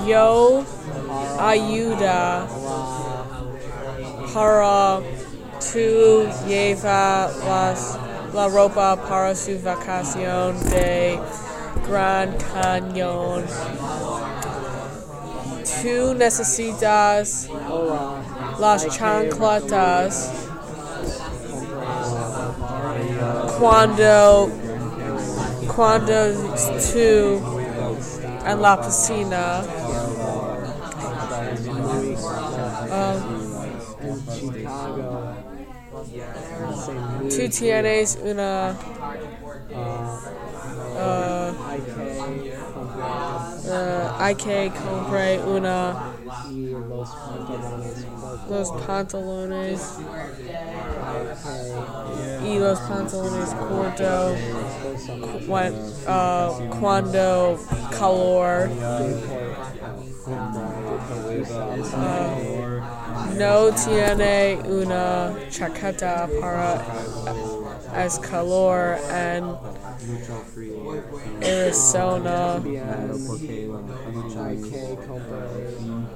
yo ayuda para tu llevar la ropa para su vacación de Gran Cañón. Tú necesitas las chancletas cuando tú en la piscina. Tú tienes una hay que comprar los pantalones y los pantalones cortos cuando calor. No tiene una chaqueta para es calor en Arizona.